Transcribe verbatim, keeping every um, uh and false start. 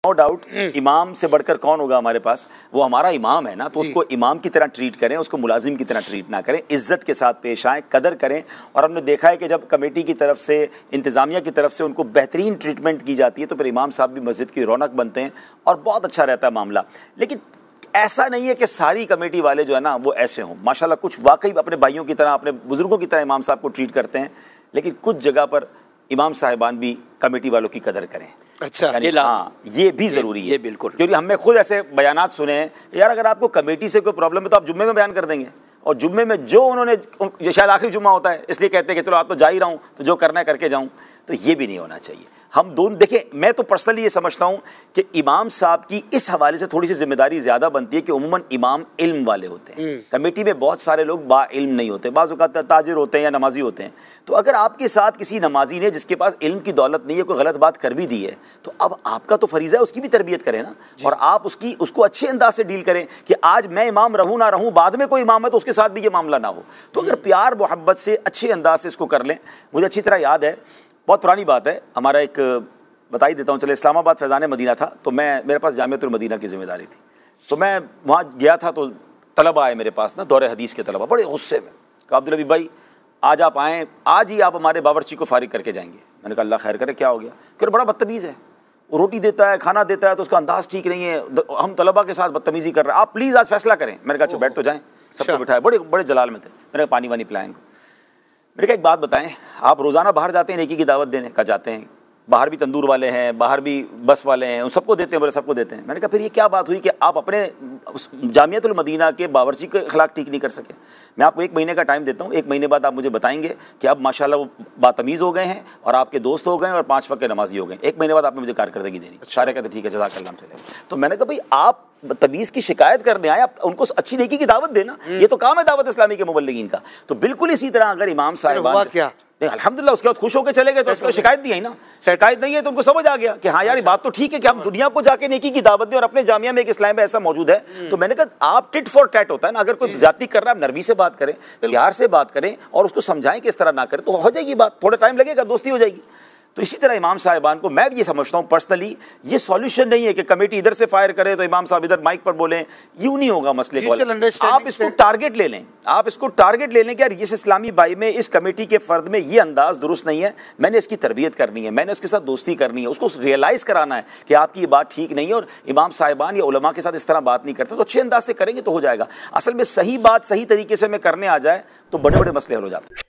No doubt इमाम से बढ़कर कौन होगा हमारे पास, वो हमारा इमाम है ना, तो उसको इमाम की तरह ट्रीट करें, उसको मुलाजिम की तरह ट्रीट ना करें, इज्जत के साथ पेश आएँ, कदर करें। और हमने देखा है कि जब कमेटी की तरफ से, इंतज़ामिया की तरफ से उनको बेहतरीन ट्रीटमेंट की जाती है तो फिर इमाम साहब भी मस्जिद की रौनक बनते हैं और बहुत अच्छा रहता है मामला। लेकिन ऐसा नहीं है कि सारी कमेटी वाले जो है ना वो ऐसे हों। माशाल्लाह कुछ वाकई अपने भाइयों की तरह, अपने बुजुर्गों की तरह इमाम साहब को ट्रीट करते हैं, लेकिन कुछ जगह पर इमाम साहिबान भी कमेटी वालों की कदर करें। अच्छा, ये हाँ, ये भी जरूरी है, ये बिल्कुल, क्योंकि हमने खुद ऐसे बयानात सुने हैं यार अगर आपको कमेटी से कोई प्रॉब्लम है तो आप जुम्मे में बयान कर देंगे, और जुम्मे में जो उन्होंने, ये शायद आखिरी जुम्मा होता है इसलिए कहते हैं कि चलो आप तो जा ही रहा हूँ तो जो करना है करके जाऊँ, तो ये भी नहीं होना चाहिए। हम दोनों देखें, मैं तो पर्सनली ये समझता हूँ कि इमाम साहब की इस हवाले से थोड़ी सी जिम्मेदारी ज़्यादा बनती है कि उम्मन इमाम इल्म वाले होते हैं। कमेटी में बहुत सारे लोग बा इल्म नहीं होते, बाज़ औक़ात ताजिर होते हैं या नमाजी होते हैं। तो अगर आपके साथ किसी नमाजी ने जिसके पास इल्म की दौलत नहीं है कोई गलत बात कर भी दी है, तो अब आपका तो फरीज़ा है उसकी भी तरबियत करें ना, और आप उसकी उसको अच्छे अंदाज से डील करें कि आज मैं इमाम रहूँ ना रहूँ, बाद में कोई इमाम है तो उसके साथ भी ये मामला ना हो। तो अगर प्यार मोहब्बत से अच्छे अंदाज से इसको कर लें। मुझे अच्छी तरह याद है, बहुत पुरानी बात है, हमारा एक बता ही देता हूँ, चले इस्लामाबाद फैज़ान मदीना था, तो मैं, मेरे पास जामिअतुल मदीना की जिम्मेदारी थी, तो मैं वहाँ गया था, तो तलबा आए मेरे पास ना, दौरे हदीस के तलबा, बड़े गुस्से में, कहा अब्दुल हबीब भाई आज आप आएँ, आज ही आप हमारे बावर्ची को फारिग करके जाएंगे। मैंने कहा अल्लाह खैर करे, क्या हो गया? क्योंकि बड़ा बदतमीज़ है, वो रोटी देता है, खाना देता है, तो उसका अंदाज़ ठीक नहीं है, हम तलबा के साथ बदतमीज़ी कर रहे हैं, आप प्लीज़ आज फैसला करें। मैंने कहा अच्छा बैठ तो जाएँ, सबको बिठाया, बड़े बड़े जलाल में थे। मैंने कहा पानी वानी पिलाएँ। मेरे का एक बात बताएं, आप रोज़ाना बाहर जाते हैं नेकी की दावत देने का? जाते हैं, बाहर भी तंदूर वाले हैं, बाहर भी बस वाले हैं, उन सबको देते हैं, बोले सबको देते हैं। मैंने कहा फिर ये क्या बात हुई कि आप अपने जामियतुल मदीना के बावर्ची के अखलाक ठीक नहीं कर सके? मैं आपको एक महीने का टाइम देता हूँ, एक महीने बाद आप मुझे बताएंगे कि अब माशाल्लाह वो बातमीज़ हो गए हैं और आपके दोस्त हो गए और पाँच वक्त के नमाजी हो गए। एक महीने बाद आपने मुझे कारकर्दगी देनी। सारे कहते ठीक है जज़ाकल्लाह से। तो मैंने कहा भाई आप तमीज़ की शिकायत करने आए, आप उनको अच्छी नेकी की दावत देना, ये तो काम है दावत इस्लामी के मुबल्लिगीन का। तो बिल्कुल इसी तरह अगर इमाम साहिबान क्या नहीं अल्हम्दुलिल्लाह उसके बाद खुश होकर चले गए, तो उसको शिकायत दी है ना, शिकायत नहीं है तो उनको समझ आ गया कि हाँ यार ये बात तो ठीक है कि हम दुनिया को जाके नेकी की दावत दें और अपने जामिया में एक इस्लाम में ऐसा मौजूद है। तो मैंने कहा आप टिट फॉर टैट होता है ना, अगर कोई ज्यादती कर रहा है नरमी से बात करें, प्यार से बात करें और उसको समझाएं कि इस तरह ना करें, तो हो जाएगी बात, थोड़ा टाइम लगेगा, दोस्ती हो जाएगी। तो इसी तरह इमाम साहिबान को मैं भी ये समझता हूँ पर्सनली, ये सॉल्यूशन नहीं है कि कमेटी इधर से फायर करे तो इमाम साहब इधर माइक पर बोलें, यूं नहीं होगा मसले को। आप इसको टारगेट ले लें, आप इसको टारगेट ले लें कि यार इस इस्लामी भाई में, इस कमेटी के फर्द में ये अंदाज दुरुस्त नहीं है, मैंने इसकी तरबियत करनी है, मैंने उसके साथ दोस्ती करनी है, उसको रियलाइज़ कराना है कि आपकी ये बात ठीक नहीं है और इमाम साहिबान या उलमा के साथ इस तरह बात नहीं करते, तो अच्छे अंदाज से करेंगे तो हो जाएगा। असल में सही बात सही तरीके से में करने आ जाए तो बड़े बड़े मसले हल हो जाते हैं।